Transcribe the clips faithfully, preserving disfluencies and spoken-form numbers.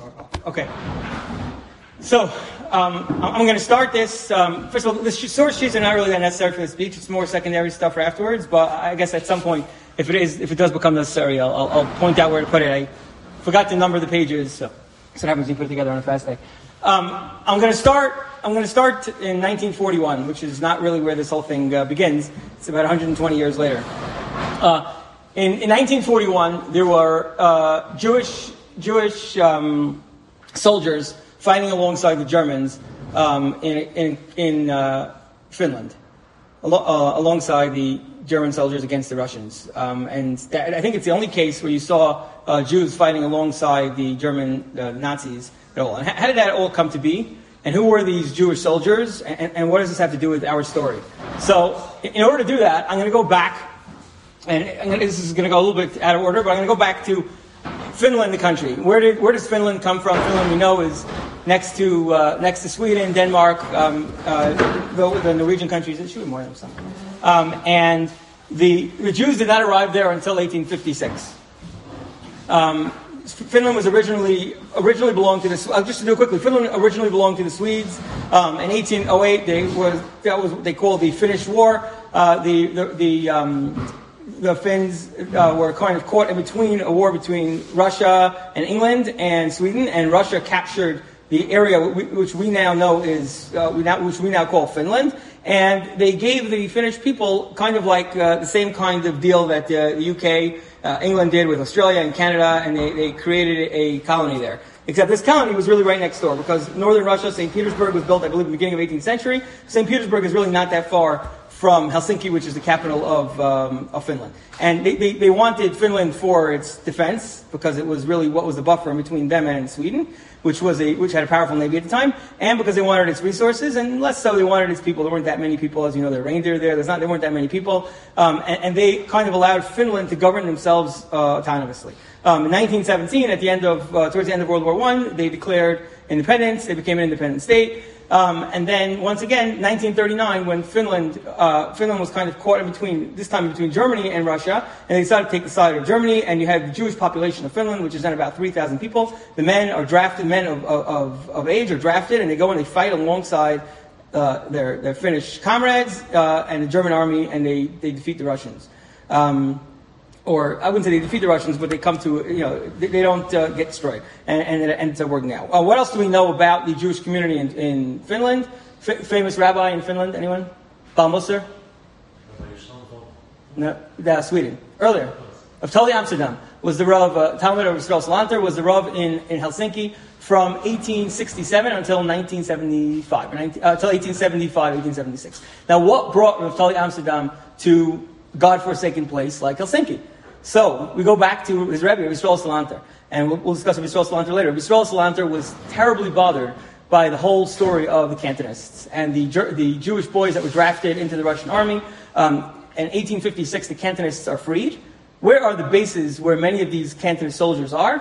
Okay. So, um, I'm going to start this. Um, first of all, the source sheets are not really that necessary for the speech. It's more secondary stuff for afterwards. But I guess at some point, if it is, if it does become necessary, I'll, I'll, I'll point out where to put it. I forgot to number the pages, so that's what happens when you put it together on a fast day. Um, I'm going to start. I'm going to start in nineteen forty-one, which is not really where this whole thing uh, begins. It's about one hundred twenty years later. Uh, in, in nineteen forty-one, there were uh, Jewish Jewish um, soldiers fighting alongside the Germans um, in in, in uh, Finland, al- uh, alongside the German soldiers against the Russians. Um, and that, I think it's the only case where you saw uh, Jews fighting alongside the German uh, Nazis at all. And how did that all come to be? And who were these Jewish soldiers? And, and what does this have to do with our story? So, in order to do that, I'm going to go back, and I'm gonna, this is going to go a little bit out of order, but I'm going to go back to Finland, the country. Where did where does Finland come from? Finland, we know, is next to uh, next to Sweden, Denmark, um, uh, the, the Norwegian countries. It should be more than some. Um, and the the Jews did not arrive there until eighteen fifty-six. Um, Finland was originally originally belonged to the. Uh, just to do it quickly, Finland originally belonged to the Swedes. Um, in eighteen oh eight, they was that was what they called the Finnish War. Uh, the the the, um, the Finns uh, were kind of caught in between a war between Russia and England and Sweden, and Russia captured the area which we now know is uh, we now which we now call Finland. And they gave the Finnish people kind of like uh, the same kind of deal that uh, the U K, uh, England did with Australia and Canada, and they, they created a colony there. Except this colony was really right next door, because northern Russia, Saint Petersburg, was built, I believe, in the beginning of the eighteenth century. Saint Petersburg is really not that far from Helsinki, which is the capital of um, of Finland. And they, they, they wanted Finland for its defense, because it was really what was the buffer between them and Sweden, which was a which had a powerful navy at the time, and because they wanted its resources, and less so they wanted its people. There weren't that many people, as you know, there are reindeer there. There's not there weren't that many people, um, and, and they kind of allowed Finland to govern themselves uh, autonomously. Um, in nineteen seventeen, at the end of uh, towards the end of World War One, they declared independence. They became an independent state. Um, and then, once again, nineteen thirty-nine, when Finland uh, Finland was kind of caught in between, this time between Germany and Russia, and they decided to take the side of Germany, and you had the Jewish population of Finland, which is then about three thousand people. The men are drafted, men of, of, of age are drafted, and they go and they fight alongside uh, their, their Finnish comrades uh, and the German army, and they, they defeat the Russians. Um, Or I wouldn't say they defeat the Russians, but they come to, you know, they, they don't uh, get destroyed. And, and it ends up working out. Uh, what else do we know about the Jewish community in, in Finland? F- famous rabbi in Finland, anyone? Balmoser? No, uh, Sweden. Earlier. Of Tully Amsterdam was the Rav, uh, Talmud of Yisrael Salanter was the Rav in, in Helsinki from eighteen sixty-seven until nineteen seventy-five, or nineteen, uh, until eighteen seventy-five, eighteen seventy-six. Now, what brought Rav Tully Amsterdam to God-forsaken place like Helsinki? So, we go back to his Rebbe, Yisrael Salanter, and we'll, we'll discuss Yisrael Salanter later. Yisrael Salanter was terribly bothered by the whole story of the Cantonists and the the Jewish boys that were drafted into the Russian army. Um, in eighteen fifty-six, the Cantonists are freed. Where are the bases where many of these Cantonist soldiers are?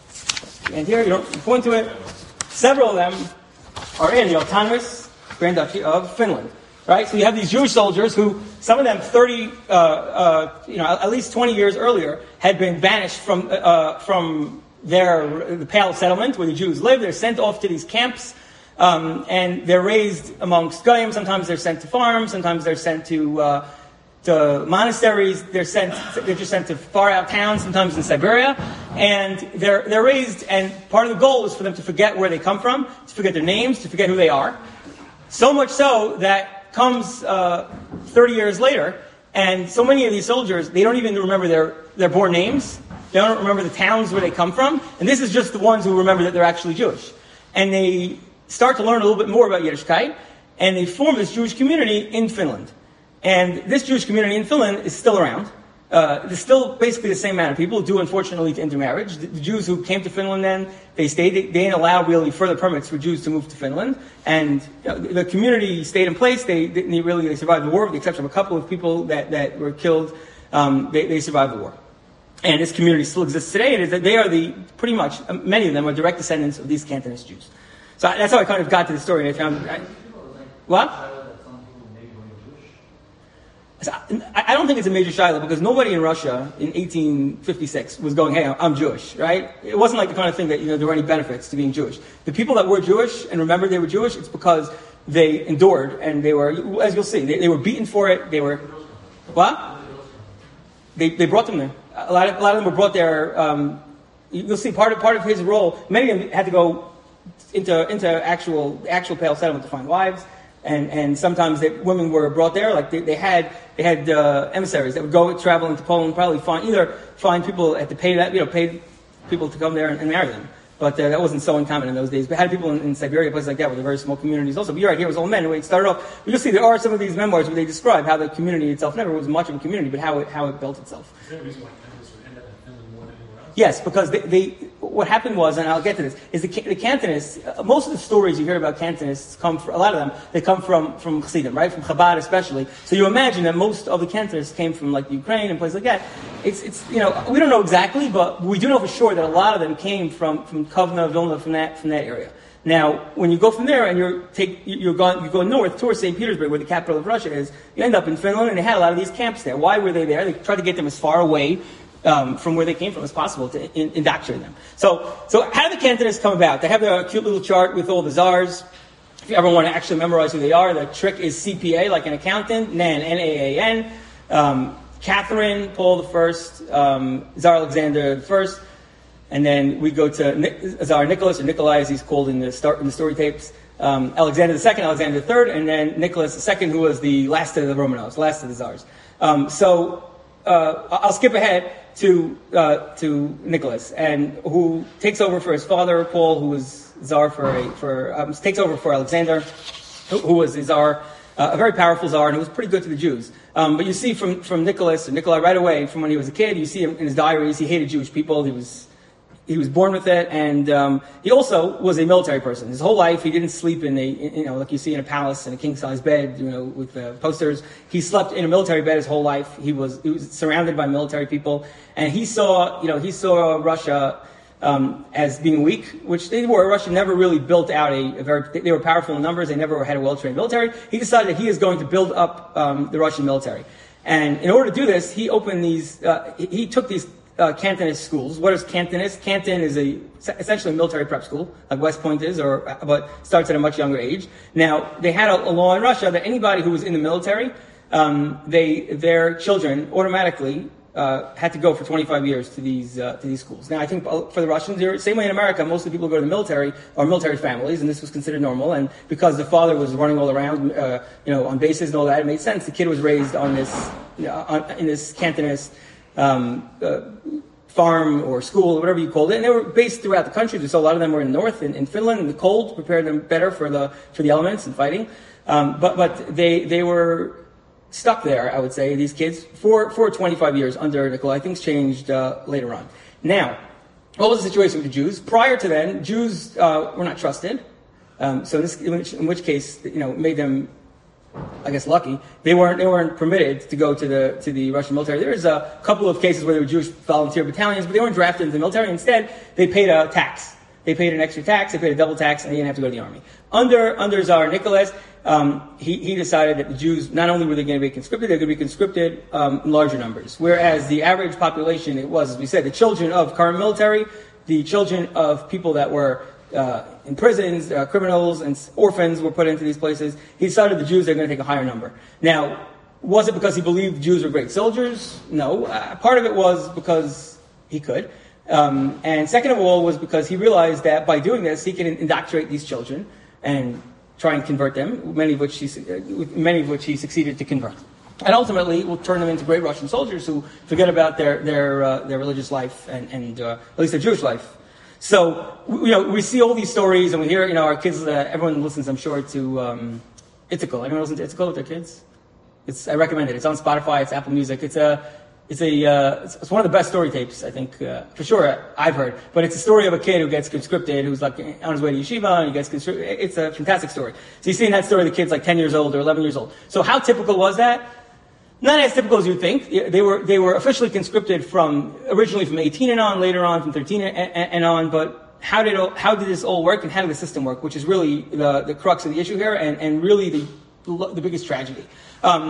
And here, you don't point to it. Several of them are in the autonomous Grand Duchy of Finland. Right, so you have these Jewish soldiers who, some of them thirty, uh, uh, you know, at least twenty years earlier, had been banished from uh, from their the Pale settlement where the Jews live. They're sent off to these camps, um, and they're raised amongst goyim. Sometimes they're sent to farms. Sometimes they're sent to uh, to monasteries. They're sent. They're just sent to far out towns. Sometimes in Siberia, and they're they're raised. And part of the goal is for them to forget where they come from, to forget their names, to forget who they are. So much so that comes uh, thirty years later, and so many of these soldiers, they don't even remember their, their born names. They don't remember the towns where they come from. And this is just the ones who remember that they're actually Jewish. And they start to learn a little bit more about Yiddishkeit, and they form this Jewish community in Finland. And this Jewish community in Finland is still around. Uh, there's still basically the same amount of people due, unfortunately, to intermarriage. The, the Jews who came to Finland then, they stayed. They, they didn't allow really further permits for Jews to move to Finland. And you know, the community stayed in place. They didn't really they survived the war, with the exception of a couple of people that, that were killed. Um, they, they survived the war. And this community still exists today. It is that they are the, pretty much, many of them are direct descendants of these Cantonist Jews. So that's how I kind of got to the story. I found, I, what? I I don't think it's a major shiloh because nobody in Russia in eighteen fifty-six was going, hey, I'm Jewish, right? It wasn't like the kind of thing that, you know, there were any benefits to being Jewish. The people that were Jewish and remembered they were Jewish, it's because they endured and they were, as you'll see, they, they were beaten for it. They were, what? They they brought them there. A lot of, a lot of them were brought there. Um, you'll see part of part of his role. Many of them had to go into into actual actual Pale settlement to find wives. And and sometimes they, women were brought there, like they, they had they had uh, emissaries that would go travel into Poland, probably find either find people at the pay that you know pay people to come there and, and marry them. But uh, that wasn't so uncommon in those days. But had people in, in Siberia, places like that, where there were very small communities also. But you're right, here it was all men. When it started off, but you'll see there are some of these memoirs where they describe how the community itself never was much of a community, but how it how it built itself. Is there a reason why Cantonists would end up in Finland more than anywhere else? Yes, because they, they what happened was, and I'll get to this, is the, the Cantonists, uh, most of the stories you hear about Cantonists come from, a lot of them, they come from, from Chassidim, right? From Chabad especially. So you imagine that most of the Cantonists came from like Ukraine and places like that. It's, it's, you know, we don't know exactly, but we do know for sure that a lot of them came from, from Kovna, Vilna, from that, from that area. Now, when you go from there and you're take, you're going, you go north towards Saint Petersburg, where the capital of Russia is, you end up in Finland, and they had a lot of these camps there. Why were they there? They tried to get them as far away Um, from where they came from as possible to in, indoctrinate them. So, so how do the Cantonists come about? They have a cute little chart with all the czars. If you ever want to actually memorize who they are, the trick is C P A, like an accountant, Nan, N A A N, um, Catherine, Paul the First, um, Tsar Alexander the First, and then we go to Ni- Tsar Nicholas, or Nikolai, as he's called in the, start, in the story tapes, um, Alexander the Second, Alexander the Third, and then Nicholas the Second, who was the last of the Romanovs, last of the Tsars. Um, so, uh, I'll skip ahead to uh, to Nicholas, and who takes over for his father, Paul, who was Tsar for a, for um, takes over for Alexander, who, who was the Tsar, uh, a very powerful Tsar, and who was pretty good to the Jews. Um, but you see from from Nicholas, or Nikolai, right away from when he was a kid, you see him in his diaries. He hated Jewish people. He was he was born with it, and um, he also was a military person. His whole life, he didn't sleep in a you know like you see in a palace in a king size bed, you know, with uh, posters. He slept in a military bed his whole life. He was he was surrounded by military people. And he saw, you know, he saw Russia um, as being weak, which they were. Russia never really built out a, a very. They were powerful in numbers. They never had a well-trained military. He decided that he is going to build up um, the Russian military, and in order to do this, he opened these. Uh, he, he took these uh, Cantonist schools. What is Cantonist? Canton is a essentially a military prep school, like West Point is, or but starts at a much younger age. Now they had a, a law in Russia that anybody who was in the military, um, they their children automatically. Uh, had to go for twenty-five years to these uh, to these schools. Now, I think for the Russians, they're, same way in America, most of the people who go to the military are military families, and this was considered normal. And because the father was running all around, uh, you know, on bases and all that, it made sense. The kid was raised on this, you know, on, in this Cantonist um, uh, farm or school, or whatever you called it. And they were based throughout the country. So a lot of them were in the north, in, in Finland, in the cold, prepared them better for the for the elements and fighting. Um, but but they they were. Stuck there, I would say, these kids, for, for twenty-five years under Nikolai. Things changed uh, later on. Now, what was the situation with the Jews? Prior to then, Jews uh, were not trusted. Um, so in, this, in, which, in which case, you know, made them, I guess, lucky. They weren't they weren't permitted to go to the to the Russian military. There's a couple of cases where there were Jewish volunteer battalions, but they weren't drafted into the military. Instead, they paid a tax. They paid an extra tax. They paid a double tax, and they didn't have to go to the army. Under under Tsar Nicholas. Um, he, he decided that the Jews, not only were they going to be conscripted, they were going to be conscripted um, in larger numbers. Whereas the average population, it was, as we said, the children of current military, the children of people that were uh, in prisons, uh, criminals, and orphans were put into these places. He decided the Jews are going to take a higher number. Now, was it because he believed Jews were great soldiers? No. Uh, part of it was because he could. Um, and second of all was because he realized that by doing this, he can indoctrinate these children and try and convert them, many of which he, many of which he succeeded to convert, and ultimately will turn them into great Russian soldiers who forget about their their uh, their religious life and and uh, at least their Jewish life. So you know we see all these stories and we hear you know our kids. Uh, everyone listens, I'm sure, to um, Ithaca. Anyone listen to Ithaca with their kids? It's I recommend it. It's on Spotify. It's Apple Music. It's a It's a uh, it's, it's one of the best story tapes, I think, uh, for sure, I've heard. But it's a story of a kid who gets conscripted, who's like on his way to yeshiva, and he gets conscripted. It's a fantastic story. So you see in that story, the kid's like ten years old or eleven years old. So how typical was that? Not as typical as you'd think. They were they were officially conscripted from originally from eighteen and on, later on from thirteen and, and, and on. But how did how did this all work, and how did the system work? Which is really the the crux of the issue here, and, and really the the biggest tragedy. Um,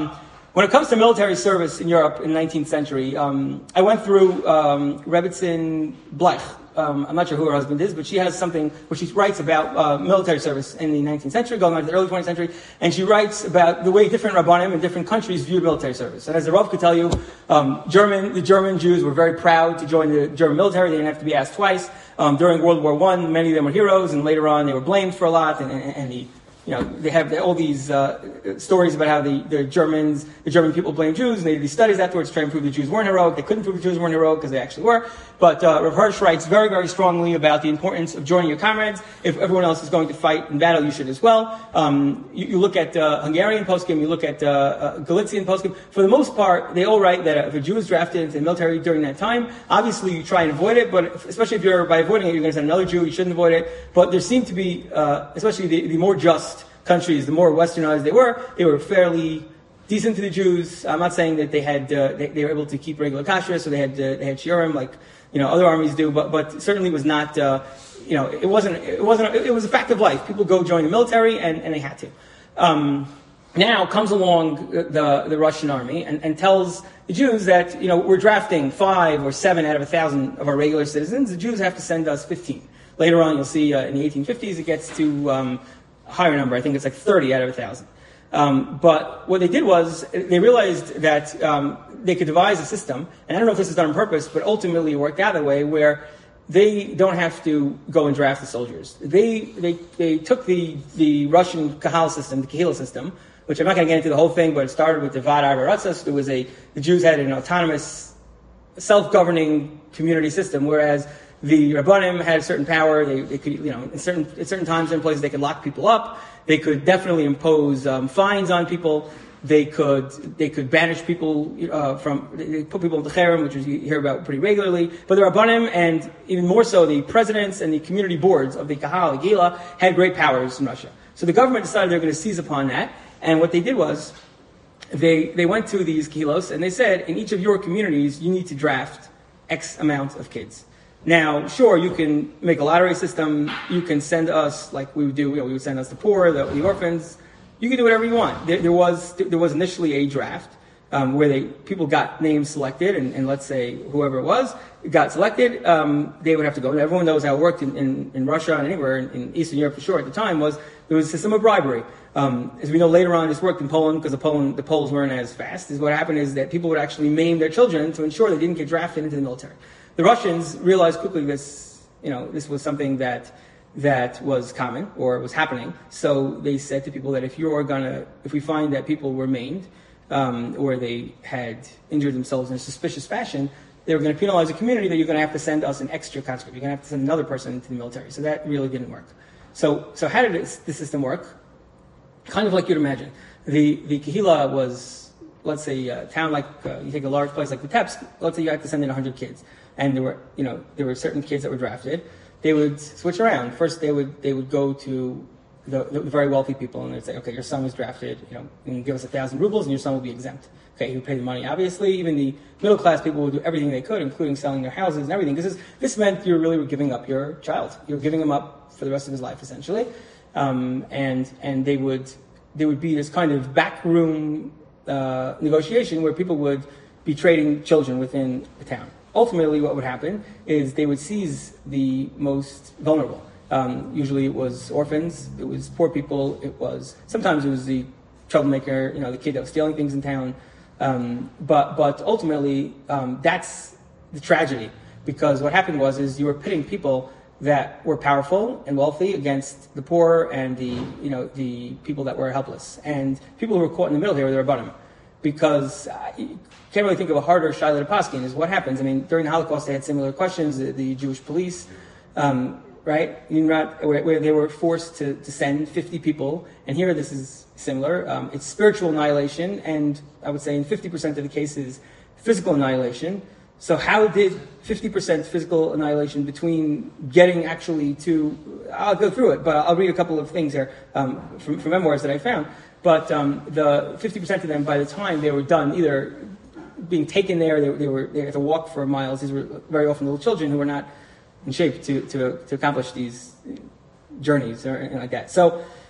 when it comes to military service in Europe in the nineteenth century, um, I went through um, Rebbetzin Blech. Um, I'm not sure who her husband is, but she has something where she writes about uh, military service in the nineteenth century, going on to the early twentieth century, and she writes about the way different Rabbanim in different countries viewed military service. And as the Rav could tell you, um, German, the German Jews were very proud to join the German military. They didn't have to be asked twice. Um, during World War One, many of them were heroes, and later on they were blamed for a lot, and, and, and the You know, they have all these uh, stories about how the, the Germans, the German people blame Jews, and they did these studies afterwards to try and prove the Jews weren't heroic. They couldn't prove the Jews weren't heroic because they actually were. But uh, Rav Hirsch writes very, very strongly about the importance of joining your comrades. If everyone else is going to fight in battle, you should as well. Um, you, you look at uh, Hungarian poskim, you look at uh, uh, Galician poskim. For the most part, they all write that if a Jew is drafted into the military during that time, obviously you try and avoid it, but if, especially if you're, by avoiding it, you're going to send another Jew, you shouldn't avoid it. But there seemed to be, uh, especially the, the more just countries, the more westernized they were, they were fairly decent to the Jews. I'm not saying that they had uh, they, they were able to keep regular kashrus, so they had uh, they had shiurim like you know other armies do, but but certainly was not uh, you know it wasn't it wasn't it was a fact of life. People go join the military and, and they had to. Um, now comes along the the Russian army and, and tells the Jews that you know we're drafting five or seven out of a thousand of our regular citizens. The Jews have to send us fifteen. Later on, you'll see uh, in the eighteen fifties it gets to um, higher number. I think it's like thirty out of a thousand. Um, but what they did was they realized that um, they could devise a system, and I don't know if this is done on purpose, but ultimately it worked out that way, where they don't have to go and draft the soldiers. They they they took the the Russian Kahal system, the Kehila system, which I'm not going to get into the whole thing, but it started with the Vad Arba Ratzas. There was a the Jews had an autonomous, self-governing community system, whereas the Rabbanim had a certain power. They, they could, you know, in certain at certain times and places, they could lock people up. They could definitely impose um, fines on people. They could they could banish people uh, from. They put people into cherem, which you hear about pretty regularly. But the Rabbanim, and even more so, the presidents and the community boards of the Kahal, the Gila, had great powers in Russia. So the government decided they're going to seize upon that. And what they did was, they they went to these kilos and they said, in each of your communities, you need to draft X amount of kids. Now, sure, you can make a lottery system. You can send us, like we would do, you know, we would send us the poor, the, the orphans. You can do whatever you want. There, there was there was initially a draft um, where they people got names selected, and, and let's say whoever it was got selected, um, they would have to go. And everyone knows how it worked in, in, in Russia and anywhere in, in Eastern Europe for sure at the time. Was there was a system of bribery. Um, as we know later on, this worked in Poland because the Poland the Poles weren't as fast. Is what happened is that people would actually maim their children to ensure they didn't get drafted into the military. The Russians realized quickly this, you know, this was something that that was common or was happening. So they said to people that if you're gonna, if we find that people were maimed um, or they had injured themselves in a suspicious fashion, they were going to penalize the community. That you're going to have to send us an extra conscript. You're going to have to send another person into the military. So that really didn't work. So so how did this, the system work? Kind of like you'd imagine. The the Kehila was, let's say, a town like uh, you take a large place like Vitebsk. Let's say you had to send in one hundred kids. And there were, you know, there were certain kids that were drafted. They would switch around. First, they would they would go to the, the very wealthy people, and they'd say, "Okay, your son was drafted. You know, you can give us a thousand rubles, and your son will be exempt." Okay, he would pay the money. Obviously, even the middle class people would do everything they could, including selling their houses and everything, because this, this meant you really were giving up your child. You were giving him up for the rest of his life, essentially. Um, and and they would there would be this kind of backroom uh, negotiation where people would be trading children within the town. Ultimately, what would happen is they would seize the most vulnerable. Um, usually it was orphans, it was poor people, it was, sometimes it was the troublemaker, you know, the kid that was stealing things in town. Um, but, but ultimately, um, that's the tragedy. Because what happened was, is you were pitting people that were powerful and wealthy against the poor and the, you know, the people that were helpless. And people who were caught in the middle here were the Rabbanim. Because uh, you can't really think of a harder shaila to paskin is what happens. I mean, during the Holocaust, they had similar questions. The, the Jewish police, um, right, where, where they were forced to, to send fifty people. And here, this is similar. Um, it's spiritual annihilation, and I would say in fifty percent of the cases, physical annihilation. So how did fifty percent physical annihilation between getting actually to... I'll go through it, but I'll read a couple of things here um, from, from memoirs that I found. But um, the fifty percent of them, by the time they were done, either being taken there, they, they were they had to walk for miles. These were very often little children who were not in shape to to, to accomplish these journeys or anything like that. So,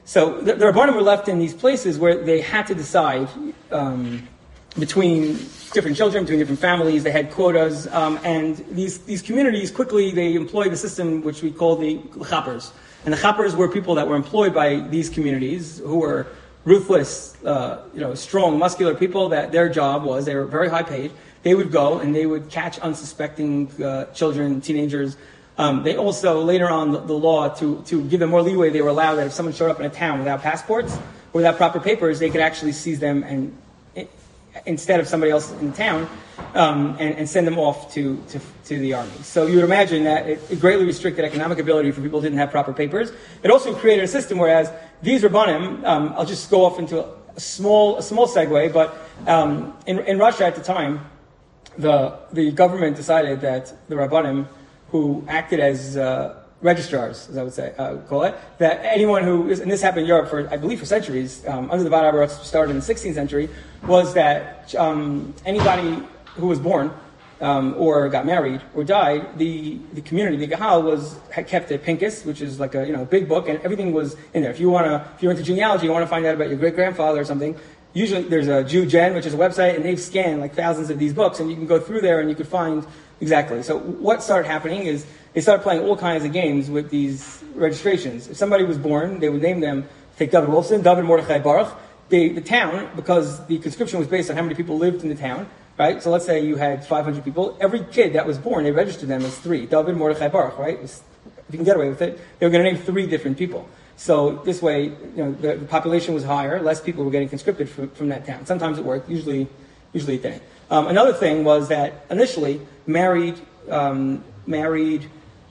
So the, the Rabbanim were left in these places where they had to decide um, between different children, between different families. They had quotas, um, and these these communities quickly they employed the system which we call the chappers. And the chappers were people that were employed by these communities who were ruthless, uh, you know, strong, muscular people. That their job was they were very high paid. They would go and they would catch unsuspecting uh, children, teenagers. Um, they also, later on, the, the law, to, to give them more leeway, they were allowed that if someone showed up in a town without passports or without proper papers, they could actually seize them and it, instead of somebody else in town um, and, and send them off to, to, to the army. So you would imagine that it, it greatly restricted economic ability for people who didn't have proper papers. It also created a system whereas these Rabbanim, um, I'll just go off into a small, a small segue, but um, in, in Russia at the time, the, the government decided that the Rabbanim who acted as uh, registrars, as I would say, uh, call it, that anyone who is, and this happened in Europe for, I believe, for centuries, um, under the Bad Abaratz started in the sixteenth century, was that um, anybody who was born um, or got married or died, the, the community, the Gahal, was had kept a Pincus, which is like a you know big book, and everything was in there. If you want to, if you're into genealogy, you want to find out about your great grandfather or something. Usually, there's a Jew Gen, which is a website, and they've scanned like thousands of these books, and you can go through there and you could find. Exactly. So what started happening is they started playing all kinds of games with these registrations. If somebody was born, they would name them, take David Wolfson, David Mordechai Baruch. They, the town, because the conscription was based on how many people lived in the town, right? So let's say you had five hundred people. Every kid that was born, they registered them as three. David Mordechai Baruch, right? Was, if you can get away with it, they were going to name three different people. So this way, you know, the, the population was higher, less people were getting conscripted from, from that town. Sometimes it worked, usually, usually it didn't. Um, another thing was that initially married um, married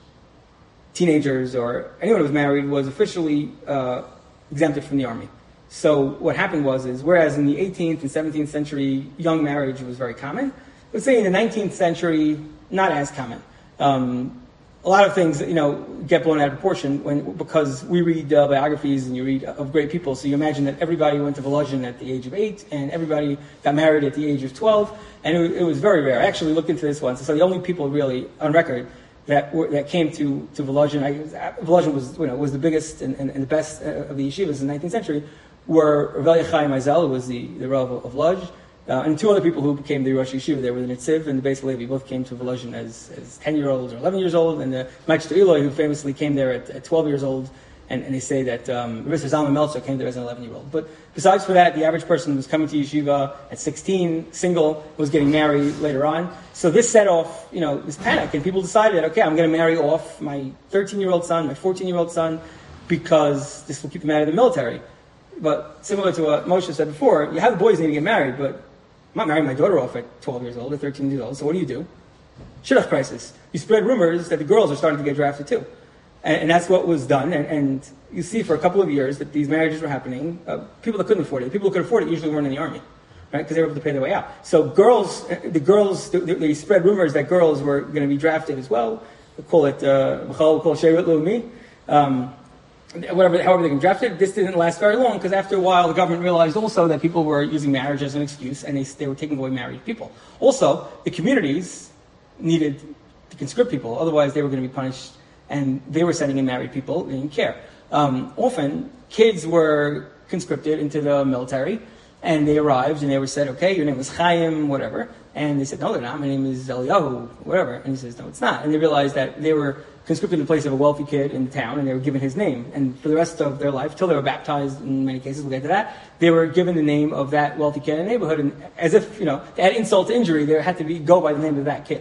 teenagers or anyone who was married was officially uh, exempted from the army. So what happened was is whereas in the eighteenth and seventeenth century young marriage was very common, let's say in the nineteenth century not as common. Um, a lot of things, you know, get blown out of proportion when because we read uh, biographies and you read of great people. So you imagine that everybody went to Volozhin at the age of eight and everybody got married at the age of twelve, and it, it was very rare. I actually looked into this once. So the only people really on record that were, that came to to Volozhin, I, Volozhin was you know was the biggest and, and, and the best of the yeshivas in the nineteenth century, were Rav Chaim Ezel, who was the the Rav of Lodz. Uh, and two other people who became the Rosh Yeshiva, they were the Nitziv and the Beis Levi, both came to Volozhin as, as ten-year-olds or eleven years old, and the Meister Eloi, who famously came there at, at twelve years old, and, and they say that um, Rav Zalman Meltzer came there as an eleven-year-old. But besides for that, the average person was coming to Yeshiva at sixteen, single, was getting married later on. So this set off, you know, this panic, and people decided, okay, I'm going to marry off my thirteen-year-old son, my fourteen-year-old son, because this will keep them out of the military. But similar to what Moshe said before, you have the boys need to get married, but I'm not marrying my daughter off at twelve years old or thirteen years old, so what do you do? Shidduch crisis. You spread rumors that the girls are starting to get drafted too. And, and that's what was done. And, and you see for a couple of years that these marriages were happening. Uh, people that couldn't afford it. The people who could afford it usually weren't in the army, right? Because they were able to pay their way out. So girls, the girls, they, they spread rumors that girls were going to be drafted as well. We call it, uh, we call it Sheirut Leumi. Um, Whatever, however they can draft it. This didn't last very long because after a while the government realized also that people were using marriage as an excuse and they, they were taking away married people. Also, the communities needed to conscript people, otherwise they were going to be punished, and they were sending in married people. They didn't care. Um, often, kids were conscripted into the military, and they arrived and they were said, okay, your name is Chaim, whatever. And they said, no, they're not. My name is Eliyahu, whatever. And he says, no, it's not. And they realized that they were conscripted in the place of a wealthy kid in the town, and they were given his name. And for the rest of their life, till they were baptized in many cases, we'll get to that, they were given the name of that wealthy kid in the neighborhood. And as if, you know, to add insult to injury, there had to be go by the name of that kid.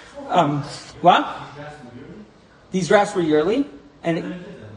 Um, what? These drafts were yearly. And it,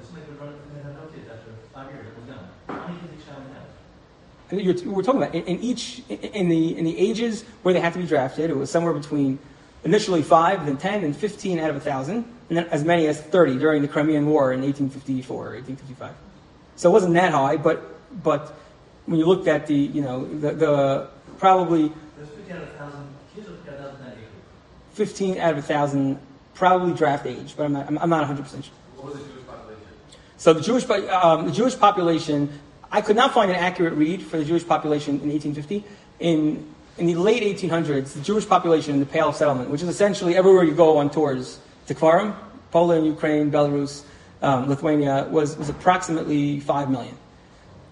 You're, we're talking about in, in each in the in the ages where they had to be drafted, it was somewhere between initially five, then ten, and fifteen out of a thousand, and then as many as thirty during the Crimean War in eighteen fifty-four or eighteen fifty-five. So it wasn't that high, but but when you looked at the you know the, the probably fifteen out of a thousand kids or fifteen out of a thousand fifteen out of a thousand probably draft age, but I'm not I'm, I'm not one hundred percent sure. What was the Jewish population? So the Jewish um, the Jewish population. I could not find an accurate read for the Jewish population in eighteen fifty. In in the late eighteen hundreds, the Jewish population in the Pale of Settlement, which is essentially everywhere you go on tours to Kfarim, Poland, Ukraine, Belarus, um, Lithuania, was, was approximately five million.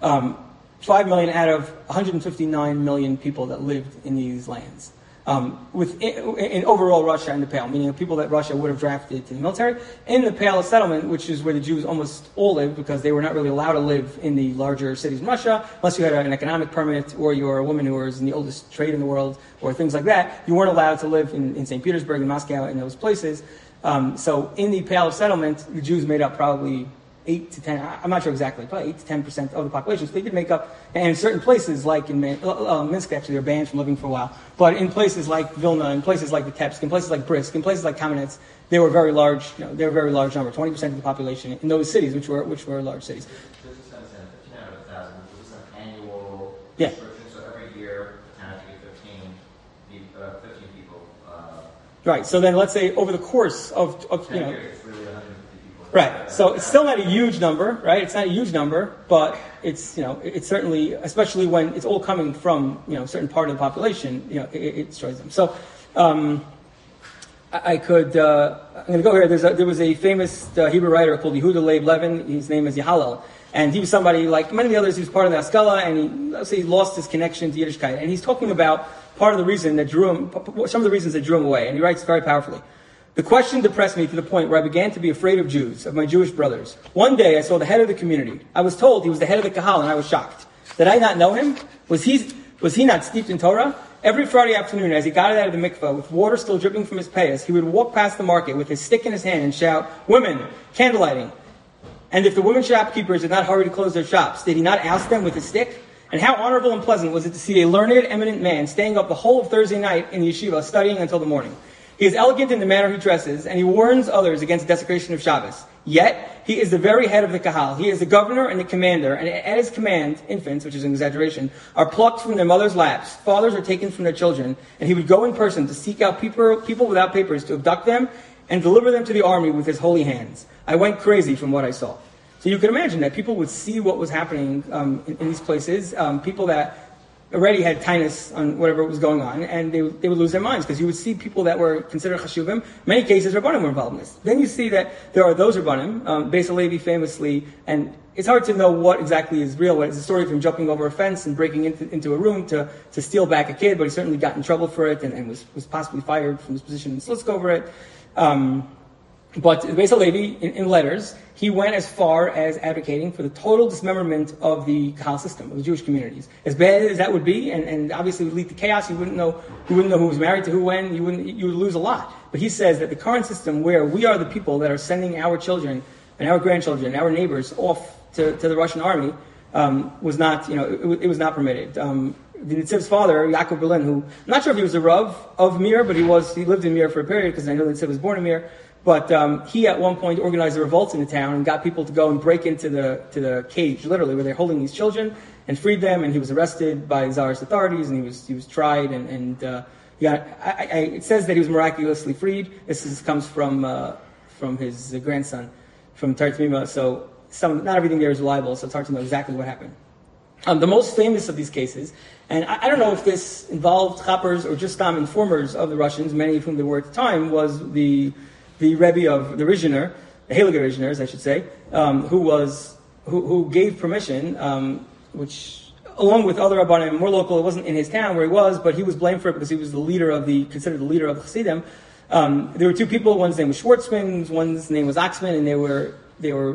Um, Five million out of one hundred fifty-nine million people that lived in these lands. Um, with in, in overall Russia and the Pale, meaning people that Russia would have drafted to the military. In the Pale settlement, which is where the Jews almost all lived, because they were not really allowed to live in the larger cities in Russia, unless you had an economic permit, or you were a woman who was in the oldest trade in the world, or things like that. You weren't allowed to live in, in Saint Petersburg and Moscow, in those places. Um, so in the Pale settlement, the Jews made up probably eight to ten, I'm not sure exactly, probably eight to ten percent of the population. So they did make up, and in certain places like in Min- uh, Minsk, actually, they're banned from living for a while. But in places like Vilna, in places like Vitebsk, in places like Brisk, in places like Kamenets, they were very large. You know, they were a very large number, twenty percent of the population in those cities, which were which were large cities. Just to understand, fifteen out of a thousand. Is this an annual Yeah. subscription? So every year, the town has to get fifteen, pe- uh, fifteen people. Uh, Right. So then, let's say over the course of, of you ten know. years, it's really one hundred fifty people. Right. So it's still not a huge number, right? It's not a huge number, but it's, you know, it's certainly, especially when it's all coming from, you know, a certain part of the population, you know, it, it destroys them. So, um, I, I could, uh, I'm going to go here. There's a, there was a famous uh, Hebrew writer called Yehuda Leib Levin. His name is Yehalel. And he was somebody, like many of the others, he was part of the Haskalah, and he, let's say, he lost his connection to Yiddishkeit. And he's talking about part of the reason that drew him, some of the reasons that drew him away. And he writes very powerfully. The question depressed me to the point where I began to be afraid of Jews, of my Jewish brothers. One day I saw the head of the community. I was told he was the head of the Kahal, and I was shocked. Did I not know him? Was he, was he not steeped in Torah? Every Friday afternoon, as he got out of the mikveh, with water still dripping from his payas, he would walk past the market with his stick in his hand and shout, "Women, candlelighting." And if the women shopkeepers did not hurry to close their shops, did he not oust them with his stick? And how honorable and pleasant was it to see a learned, eminent man staying up the whole of Thursday night in the yeshiva, studying until the morning. He is elegant in the manner he dresses, and he warns others against desecration of Shabbos. Yet, he is the very head of the Kahal. He is the governor and the commander, and at his command, infants, which is an exaggeration, are plucked from their mother's laps. Fathers are taken from their children, and he would go in person to seek out people, people without papers, to abduct them, and deliver them to the army with his holy hands. I went crazy from what I saw. So you can imagine that people would see what was happening um, in, in these places, um, people that already had tinus on whatever was going on, and they, they would lose their minds, because you would see people that were considered chashuvim. In many cases, Rabbanim were involved in this. Then you see that there are those Rabbanim, um, Beis Halevi famously, and it's hard to know what exactly is real. It's a story of him jumping over a fence and breaking into, into a room to, to steal back a kid, but he certainly got in trouble for it, and, and was, was possibly fired from his position in Slutsk over it. Um, But Beis Halevi, in, in letters, he went as far as advocating for the total dismemberment of the Kahal system, of the Jewish communities. As bad as that would be, and, and obviously would lead to chaos, you wouldn't know you wouldn't know who was married to who when, you wouldn't you would lose a lot. But he says that the current system, where we are the people that are sending our children and our grandchildren, our neighbors, off to, to the Russian army, um, was not, you know, it, it was not permitted. Um, the Nitziv's father, Yaakov Berlin, who I'm not sure if he was a Rav of Mir, but he was he lived in Mir for a period, because I know Nitziv was born in Mir. But um, he at one point organized a revolt in the town and got people to go and break into the to the cage, literally, where they're holding these children, and freed them. And he was arrested by Tsarist authorities, and he was he was tried. And, and uh, yeah, I, I, it says that he was miraculously freed. This is, comes from uh, from his uh, grandson, from Tartamima. So some not everything there is reliable, so it's hard to know exactly what happened. Um, the most famous of these cases, and I, I don't know if this involved chappers or just um, informers of the Russians, many of whom there were at the time, was the the Rebbe of the Rizhiner, the Heilige Rizhiners, I should say, um, who was who, who gave permission, um, which, along with other Rabbanim, more local, it wasn't in his town where he was, but he was blamed for it because he was the leader of the, considered the leader of the Chassidim. Um, there were two people, one's name was Schwartzman, one's name was Oxman, and they were they were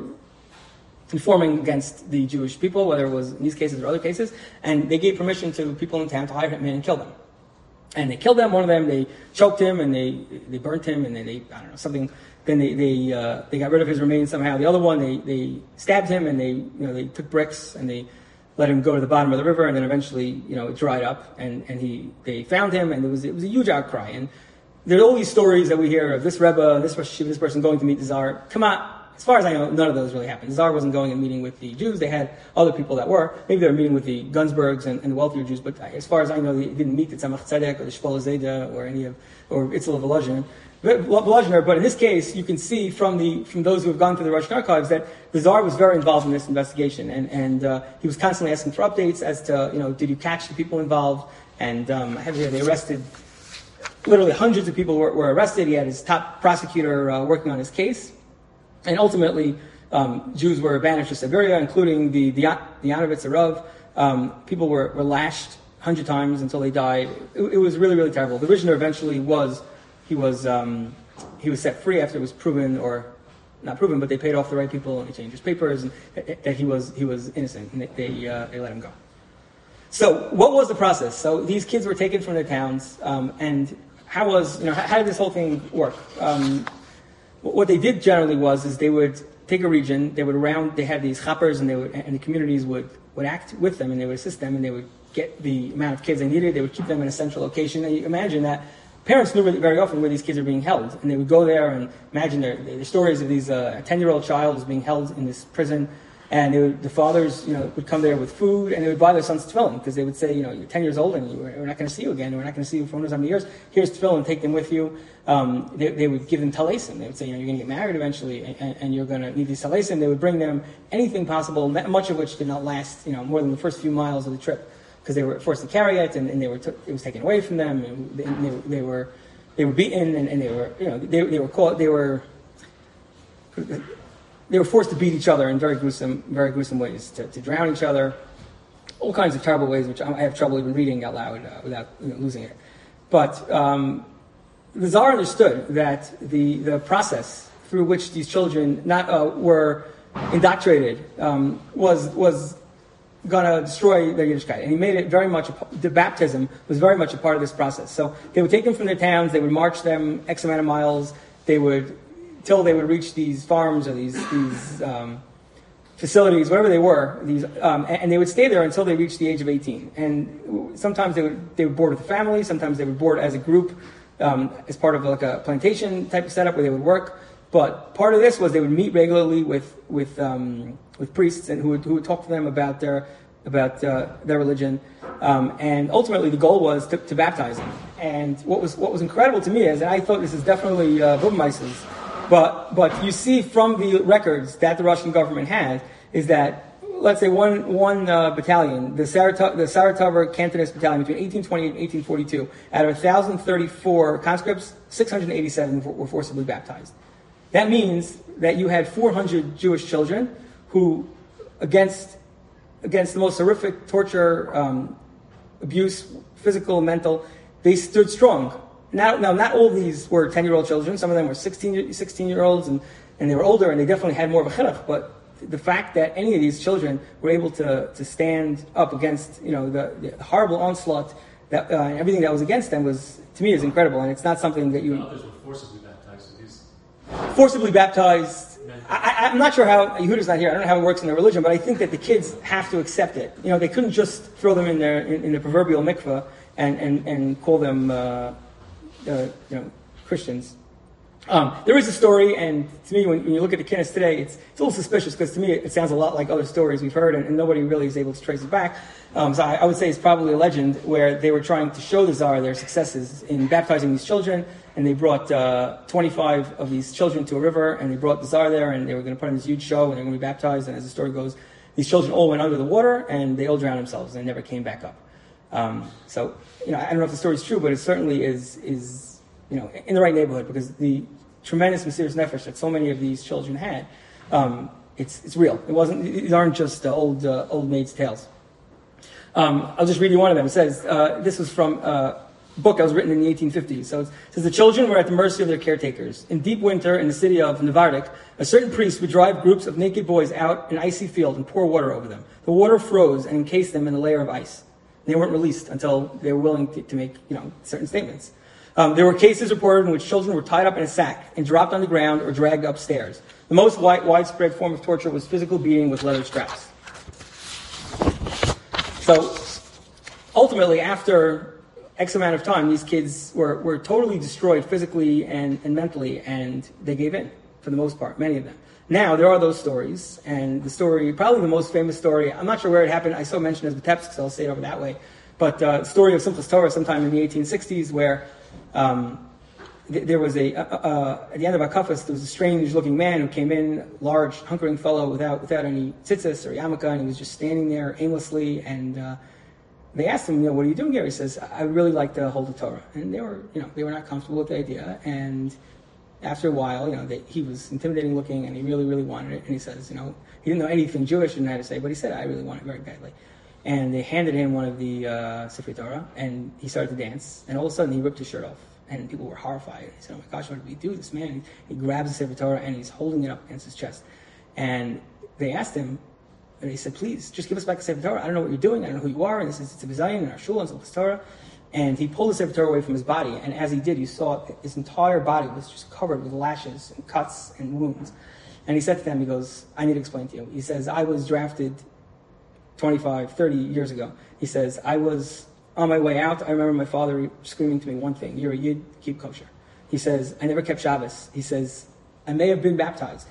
informing against the Jewish people, whether it was in these cases or other cases, and they gave permission to people in town to hire him and kill them. And they killed them. One of them, they choked him and they they burnt him, and then they I don't know something. Then they they uh, they got rid of his remains somehow. The other one, they they stabbed him, and they you know they took bricks and they let him go to the bottom of the river, and then eventually you know it dried up, and, and he they found him, and it was it was a huge outcry. And there are all these stories that we hear of this Rebbe, this this person going to meet the Tsar. Come on. As far as I know, none of those really happened. The Tsar wasn't going and meeting with the Jews. They had other people that were. Maybe they were meeting with the Gunsbergs and, and the wealthier Jews, but as far as I know, they didn't meet the Tzemach Tzedek or the Shpola Zayda or any of, or Itzel Volozhin. But in this case, you can see from the from those who have gone through the Russian archives that the Tsar was very involved in this investigation, and and uh, he was constantly asking for updates as to, you know, did you catch the people involved? And um, I have here, they arrested, literally hundreds of people were, were arrested. He had his top prosecutor uh, working on his case. And ultimately, Um, Jews were banished to Siberia, including the the Yanovitz Arav. Um, people were, were lashed a hundred times until they died. It, it was really, really terrible. The Rishner eventually was he was um, he was set free after it was proven, or not proven, but they paid off the right people and they changed his papers, and that he was he was innocent, and they they, uh, they let him go. So, what was the process? So these kids were taken from their towns, um, and how was you know how, how did this whole thing work? Um, what they did generally was is they would take a region, they would around, they had these chappers, and they would, and the communities would, would act with them, and they would assist them, and they would get the amount of kids they needed. They would keep them in a central location. And you imagine that parents knew really, very often where these kids are being held, and they would go there and imagine their, their stories of these uh, a ten-year-old child is being held in this prison, and they would, the fathers, you know, would come there with food, and they would buy their sons tefillin, because they would say, you know, you're ten years old, and you, we're not going to see you again. We're not going to see you for hundreds of years. Here's tefillin, take them with you. Um, they, they would give them talesim. They would say, you know, you're going to get married eventually, and, and you're going to need these talesim. They would bring them anything possible, much of which did not last, you know, more than the first few miles of the trip, because they were forced to carry it, and, and they were t- it was taken away from them, and they, and they, they were they were beaten, and, and they were, you know, they, they were caught, they were. They were forced to beat each other in very gruesome, very gruesome ways, to, to drown each other, all kinds of terrible ways, which I have trouble even reading out loud uh, without you know, losing it. But um, the Tsar understood that the, the process through which these children not uh, were indoctrinated um, was was going to destroy their Yiddishkeit, and he made it very much. A, the baptism was very much a part of this process. So they would take them from their towns, they would march them X amount of miles, they would. Till they would reach these farms or these these um, facilities, whatever they were, these, um, and, and they would stay there until they reached the age of eighteen. And sometimes they would they would board with the family, sometimes they would board as a group, um, as part of like a plantation type of setup where they would work. But part of this was they would meet regularly with with um, with priests and who would who would talk to them about their about uh, their religion, um, and ultimately the goal was to, to baptize them. And what was what was incredible to me is, and I thought this is definitely uh, Bubenmeis's. But but you see from the records that the Russian government had is that, let's say, one one uh, battalion, the Saratov, the Saratover Cantonist battalion, between eighteen twenty-eight and eighteen forty-two, out of one thousand thirty-four conscripts, six hundred eighty-seven were forcibly baptized. That means that you had four hundred Jewish children who, against against the most horrific torture, um, abuse, physical, mental, they stood strong. Now, now, not all of these were ten-year-old children. Some of them were sixteen, sixteen-year-olds, and, and they were older, and they definitely had more of a chinuch. But the fact that any of these children were able to, to stand up against, you know, the, the horrible onslaught that uh, and everything that was against them was, to me, is incredible. And it's not something that you The others were forcibly baptized. So these forcibly baptized. I, I'm not sure how Yehuda's not here. I don't know how it works in their religion, but I think that the kids have to accept it. You know, they couldn't just throw them in their in, in the proverbial mikveh and and and call them. Uh, Uh, you know, Christians. Um, there is a story, and to me, when, when you look at the Kinnis today, it's, it's a little suspicious because to me it, it sounds a lot like other stories we've heard, and, and nobody really is able to trace it back. Um, so I, I would say it's probably a legend where they were trying to show the Tsar their successes in baptizing these children, and they brought uh, twenty-five of these children to a river, and they brought the Tsar there, and they were going to put on this huge show, and they were going to be baptized, and as the story goes, these children all went under the water, and they all drowned themselves, and never came back up. Um, so, you know, I don't know if the story is true, but it certainly is, is, you know, in the right neighborhood, because the tremendous Mesiras Nefesh that so many of these children had, um, it's, it's real. It wasn't, these aren't just uh, old, uh, old maids' tales. Um, I'll just read you one of them. It says, uh, this was from uh, a book that was written in the eighteen fifties. So it says, the children were at the mercy of their caretakers. In deep winter in the city of Navardik, a certain priest would drive groups of naked boys out in an icy field and pour water over them. The water froze and encased them in a layer of ice. They weren't released until they were willing to, to make, you know, certain statements. Um, there were cases reported in which children were tied up in a sack and dropped on the ground or dragged upstairs. The most wide, widespread form of torture was physical beating with leather straps. So, ultimately, after X amount of time, these kids were, were totally destroyed physically and, and mentally, and they gave in, for the most part, many of them. Now, there are those stories, and the story, probably the most famous story, I'm not sure where it happened, I saw mentioned as Vitebsk, so I'll say it over that way, but uh, the story of Simchas Torah sometime in the eighteen sixties, where um, th- there was a, uh, uh, at the end of Akafas, there was a strange-looking man who came in, large, hunkering fellow without without any tzitzis or yarmulke, and he was just standing there aimlessly, and uh, they asked him, you know, what are you doing here? He says, I really like to hold the Torah. And they were, you know, they were not comfortable with the idea, and after a while, you know, they, he was intimidating looking, and he really, really wanted it. And he says, you know, he didn't know anything Jewish, didn't know how to say, but he said, I really want it very badly. And they handed him one of the uh, Sifrei Torah, and he started to dance. And all of a sudden, he ripped his shirt off, and people were horrified. He said, "Oh my gosh, what did we do? This man!" And he grabs the Sifrei Torah, and he's holding it up against his chest. And they asked him, and he said, "Please, just give us back the Sifrei Torah. I don't know what you're doing. I don't know who you are." And this is it's a Bizayin in our shul and it's Torah. And he pulled the Sifrei Torah away from his body, and as he did, you saw his entire body was just covered with lashes and cuts and wounds. And he said to them, he goes, "I need to explain to you." He says, "I was drafted twenty-five, thirty years ago." He says, "I was on my way out. I remember my father screaming to me one thing: 'You're a Yid, keep kosher.'" He says, "I never kept Shabbos." He says, "I may have been baptized.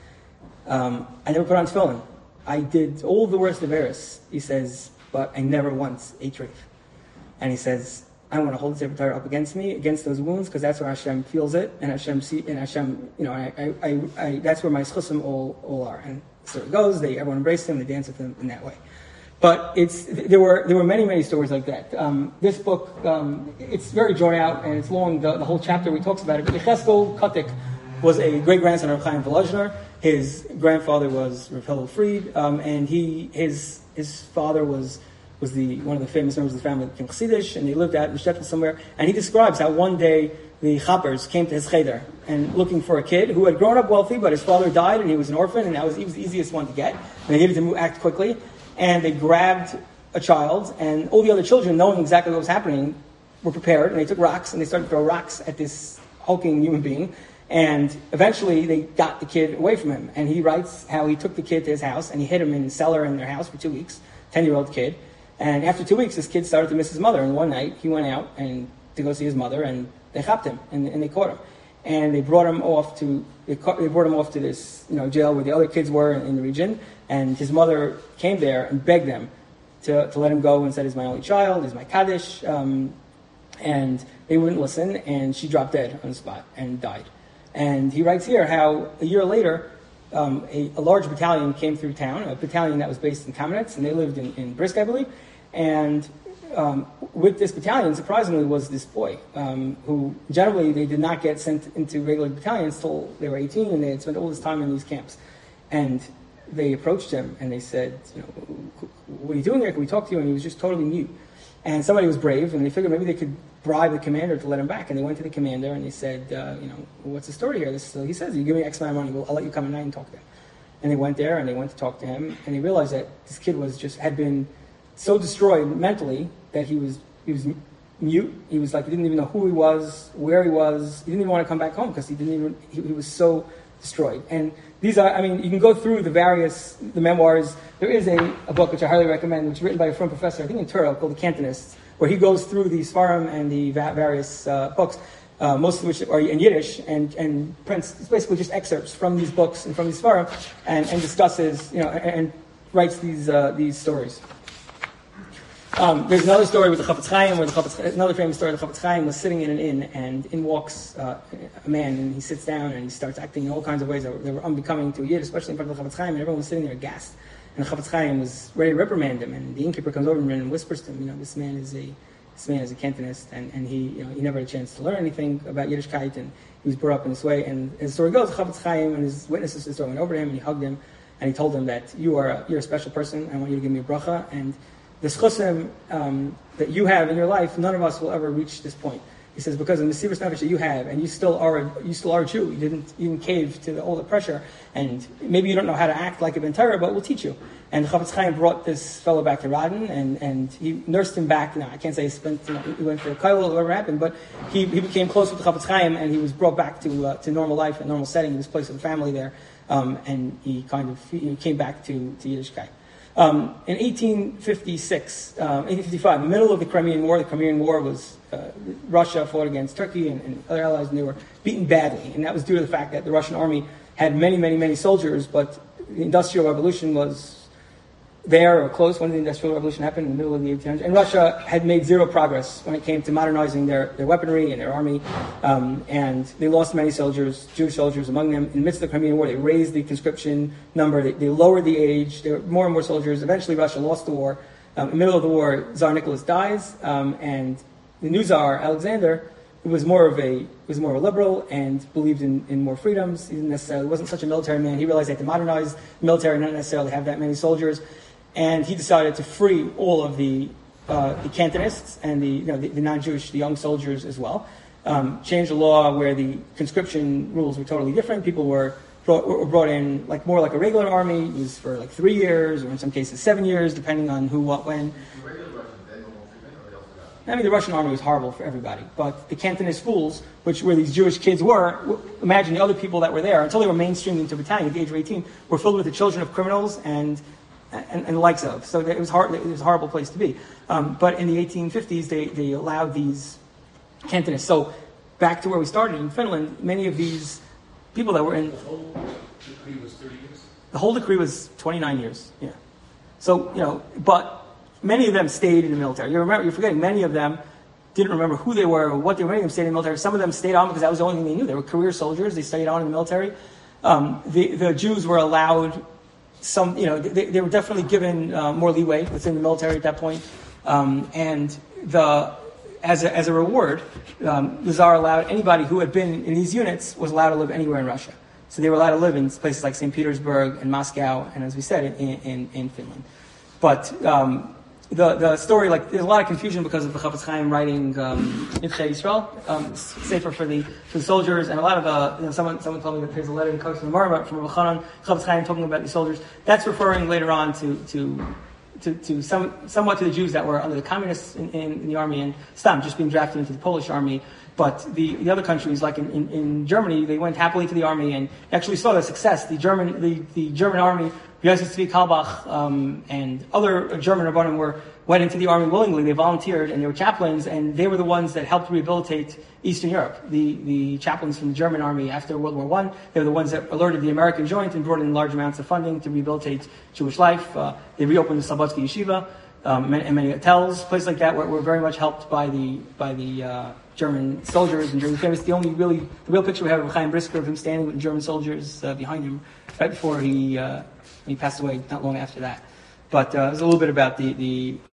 Um, I never put on tefillin. I did all the worst of errors." He says, "But I never once ate treif." And he says, "I want to hold the Sifrei Torah up against me, against those wounds, because that's where Hashem feels it, and Hashem see, and Hashem, you know, I, I, I, I that's where my schusim all, all are." And so it goes. They everyone embraced him. They dance with him in that way. But it's there were there were many many stories like that. Um, this book um, it's very drawn out and it's long. The, the whole chapter we talks about it. But Yecheskel Kotik was a great grandson of Chaim Volozhner. His grandfather was Rav Hillel Fried, um, and he his his father was was the one of the famous members of the family in Chassidish, and they lived out in Shtetl somewhere. And he describes how one day the Chappers came to his cheder and looking for a kid who had grown up wealthy, but his father died and he was an orphan, and that was he was the easiest one to get. And they needed to move, act quickly. And they grabbed a child, and all the other children, knowing exactly what was happening, were prepared, and they took rocks, and they started to throw rocks at this hulking human being. And eventually, they got the kid away from him. And he writes how he took the kid to his house, and he hid him in the cellar in their house for two weeks, ten-year-old kid. And after two weeks, this kid started to miss his mother. And one night, he went out and to go see his mother, and they chopped him, and, and they caught him. And they brought him off to they, ca- they brought him off to this you know jail where the other kids were in, in the region. And his mother came there and begged them to, to let him go and said, "He's my only child, he's my Kaddish." Um, and they wouldn't listen, and she dropped dead on the spot and died. And he writes here how a year later, um, a, a large battalion came through town, a battalion that was based in Kamenetz, and they lived in, in Brisk, I believe. And um, with this battalion, surprisingly, was this boy, um, who generally they did not get sent into regular battalions until they were eighteen, and they had spent all this time in these camps. And they approached him and they said, you know, "What are you doing here? Can we talk to you?" And he was just totally mute. And somebody was brave, and they figured maybe they could bribe the commander to let him back. And they went to the commander and they said, uh, you know, "What's the story here?" This, so he says, "You give me X amount of money, well, I'll let you come at night and talk to him." And they went there and they went to talk to him, and they realized that this kid was just had been so destroyed mentally that he was he was mute. He was like he didn't even know who he was, where he was. He didn't even want to come back home because he didn't even he, he was so destroyed. And these are, I mean, you can go through the various, the memoirs. There is a, a book which I highly recommend, which is written by a Frum professor, I think in Turo, called The Cantonists, where he goes through the Sfarim and the va- various uh, books, uh, most of which are in Yiddish, and, and prints, it's basically just excerpts from these books and from these Sfarim, and, and discusses, you know, and, and writes these uh, these stories. Um, there's another story with the Chafetz Chaim, where the Chafetz, another famous story, the Chafetz Chaim was sitting in an inn, and in walks uh, a man, and he sits down, and he starts acting in all kinds of ways that were, that were unbecoming to a Yid, especially in front of the Chafetz Chaim, and everyone was sitting there aghast. And the Chafetz Chaim was ready to reprimand him, and the innkeeper comes over to him and whispers to him, you know, this man is a this man is a Cantonist, and, and he, you know, he never had a chance to learn anything about Yiddishkeit, and he was brought up in this way. And as the story goes, the Chafetz Chaim and his witnesses to the story went over to him, and he hugged him, and he told him that you are a, you're a special person, I want you to give me a bracha, and the schusim um, that you have in your life, none of us will ever reach this point. He says, because of the Mesivus Nefesh that you have, and you still are a, you still are a Jew. You didn't even cave to the, all the pressure, and maybe you don't know how to act like a Ben Torah, but we'll teach you. And Chafetz Chaim brought this fellow back to Radin, and, and he nursed him back. Now, I can't say he spent, you know, he went for a kollel or whatever happened, but he, he became close with Chafetz Chaim, and he was brought back to uh, to normal life, a normal setting, in this place with the family there, um, and he kind of he came back to, to Yiddishkeit. Um, in eighteen fifty-six, um, eighteen fifty-five, in the middle of the Crimean War, the Crimean War was, uh, Russia fought against Turkey and, and other allies, and they were beaten badly. And that was due to the fact that the Russian army had many, many, many soldiers, but the Industrial Revolution was there or close when the Industrial Revolution happened in the middle of the eighteen hundreds. And Russia had made zero progress when it came to modernizing their, their weaponry and their army. Um, and they lost many soldiers, Jewish soldiers among them. In the midst of the Crimean War, they raised the conscription number. They, they lowered the age. There were more and more soldiers. Eventually, Russia lost the war. Um, in the middle of the war, Tsar Nicholas dies. Um, and the new Tsar, Alexander, was more of a was more of a liberal and believed in, in more freedoms. He didn't necessarily wasn't such a military man. He realized they had to modernize the military, not necessarily have that many soldiers, and he decided to free all of the uh, the Cantonists and the you know the, the non-Jewish, the young soldiers as well. Um, change the law where the conscription rules were totally different. People were brought, were brought in like more like a regular army. It was for like three years, or in some cases seven years, depending on who, what, when. I mean, the Russian army was horrible for everybody, but the Cantonist schools, which where these Jewish kids were, imagine the other people that were there until they were mainstreamed into battalion at the age of eighteen, were filled with the children of criminals and and, and the likes of. So it was hard. It was a horrible place to be. Um, but in the eighteen fifties, they they allowed these Cantonists. So back to where we started in Finland, many of these people that were in The whole decree was thirty years? the whole decree was twenty-nine years. Yeah. So you know, but. Many of them stayed in the military. You remember, you're forgetting, many of them didn't remember who they were or what they were. Many of them stayed in the military. Some of them stayed on because that was the only thing they knew. They were career soldiers. They stayed on in the military. Um, the, the Jews were allowed some, you know, they, they were definitely given uh, more leeway within the military at that point. Um, and the as a, as a reward, um, the Tsar allowed anybody who had been in these units was allowed to live anywhere in Russia. So they were allowed to live in places like Saint Petersburg and Moscow, and as we said, in, in, in Finland. But um, The the story, like, there's a lot of confusion because of the Chafetz Chaim writing um, Nifchei Yisrael, um, Sefer for the for the soldiers, and a lot of uh, you know, someone someone told me that there's a letter in Kodesh Gemara from Rav Chanan, Chafetz Chaim talking about the soldiers. That's referring later on to to to, to some somewhat to the Jews that were under the communists in, in, in the army and Stam just being drafted into the Polish army. But the, the other countries, like in, in, in Germany, they went happily to the army and actually saw the success. The German the, the German army, Josef Zvi Kalbach, um, and other German Rabbanim were went into the army willingly. They volunteered and they were chaplains, and they were the ones that helped rehabilitate Eastern Europe. The the chaplains from the German army after World War One, they were the ones that alerted the American joint and brought in large amounts of funding to rehabilitate Jewish life. Uh, they reopened the Slobodski Yeshiva um, and many hotels, places like that, were, were very much helped by the by the uh, German soldiers and German famous. The only really the real picture we have of Chaim Brisker of him standing with German soldiers uh, behind him right before he uh, he passed away, not long after that. But uh, there's a little bit about the the